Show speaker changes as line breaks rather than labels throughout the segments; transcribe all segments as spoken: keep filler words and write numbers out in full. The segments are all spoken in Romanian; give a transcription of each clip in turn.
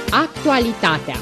Actualitatea.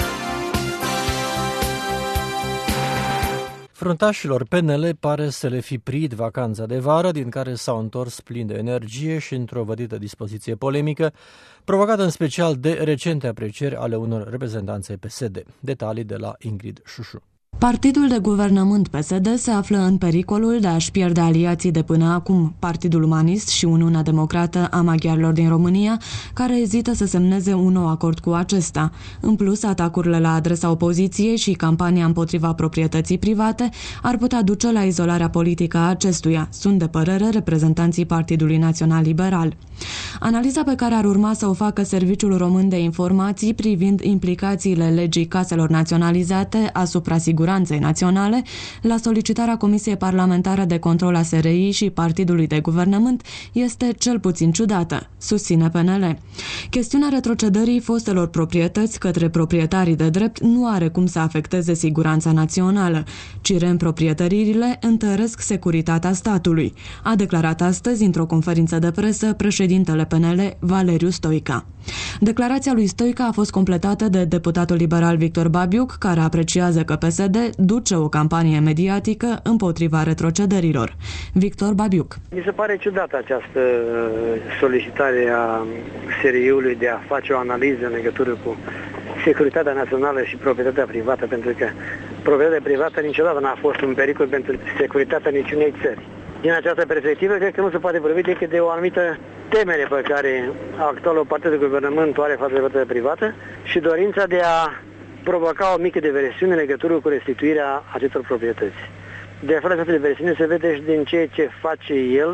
Fruntașilor P N L pare să le fi prit vacanța de vară, din care s-au întors plini de energie și într-o vădită dispoziție polemică, provocată în special de recente aprecieri ale unor reprezentanți ai P S D. Detalii de la Ingrid Șușu.
Partidul de guvernământ P S D se află în pericolul de a-și pierde aliații de până acum, Partidul Umanist și Uniunea Democrată a Maghiarilor din România, care ezită să semneze un nou acord cu acesta. În plus, atacurile la adresa opoziției și campania împotriva proprietății private ar putea duce la izolarea politică a acestuia, sunt de părere reprezentanții Partidului Național Liberal. Analiza pe care ar urma să o facă Serviciul Român de Informații privind implicațiile legii caselor naționalizate asupra siguranței naționale, la solicitarea Comisiei Parlamentare de Control a S R I și Partidului de Guvernământ, este cel puțin ciudată, susține P N L. Chestiunea retrocedării fostelor proprietăți către proprietarii de drept nu are cum să afecteze siguranța națională, ci reîmproprietăririle întăresc securitatea statului, a declarat astăzi într-o conferință de presă președintele P N L, Valeriu Stoica. Declarația lui Stoica a fost completată de deputatul liberal Victor Babiuc, care apreciază că P S D duce o campanie mediatică împotriva retrocedărilor. Victor Babiuc.
Mi se pare ciudată această solicitare a S R I-ului de a face o analiză în legătură cu securitatea națională și proprietatea privată, pentru că proprietatea privată niciodată n-a fost un pericol pentru securitatea niciunei țări. Din această perspectivă, cred că nu se poate vorbi decât de o anumită temere pe care actualul partid de guvernământ o are față de proprietatea privată și dorința de a provoca o mică diversiune în legătură cu restituirea acestor proprietăți. De fără această diversiune se vede și din ceea ce face el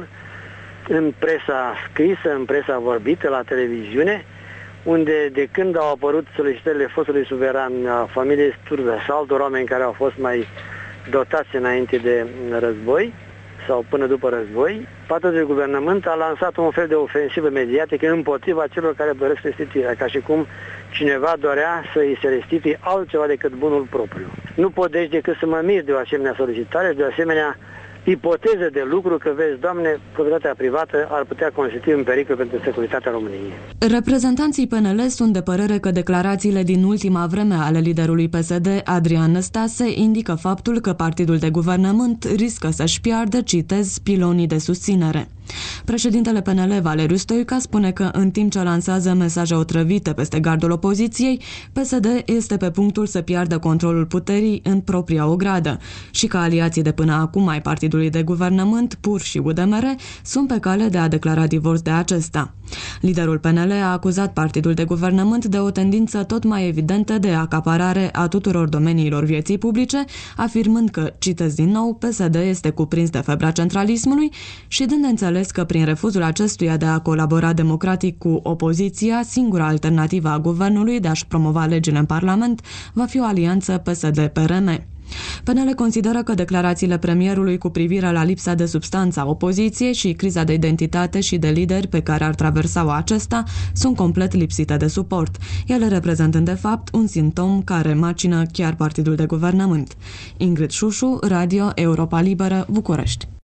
în presa scrisă, în presa vorbită, la televiziune, unde de când au apărut solicitările fostului suveran, a familiei Sturza și altor oameni care au fost mai dotați înainte de război, sau până după război, Partidul de Guvernământ a lansat un fel de ofensivă mediatică împotriva celor care doresc restituirea, ca și cum cineva dorea să îi se restituie altceva decât bunul propriu. Nu pot deci decât să mă mir de o asemenea solicitare și de o asemenea ipoteză de lucru că, vezi, Doamne, proprietatea privată ar putea constitui un pericol pentru securitatea României.
Reprezentanții P N L sunt de părere că declarațiile din ultima vreme ale liderului P S D, Adrian Năstase, indică faptul că Partidul de Guvernământ riscă să-și piardă, citez, pilonii de susținere. Președintele P N L, Valeriu Stoica, spune că în timp ce lansează mesaje otrăvite peste gardul opoziției, P S D este pe punctul să piardă controlul puterii în propria ogradă și că aliații de până acum ai Partidului de Guvernământ, P U R și U D M R, sunt pe cale de a declara divorț de acesta. Liderul P N L a acuzat Partidul de Guvernământ de o tendință tot mai evidentă de acaparare a tuturor domeniilor vieții publice, afirmând că, citez din nou, P S D este cuprins de febra centralismului și dând de înțeles că prin refuzul acestuia de a colabora democratic cu opoziția, singura alternativă a guvernului de a-și promova legile în Parlament va fi o alianță P S D P R M. P N L consideră că declarațiile premierului cu privire la lipsa de substanță a opoziției și criza de identitate și de lideri pe care ar traversa-o acesta sunt complet lipsite de suport, ele reprezentând de fapt un simptom care macină chiar Partidul de Guvernământ. Ingrid Șușu, Radio Europa Liberă, București.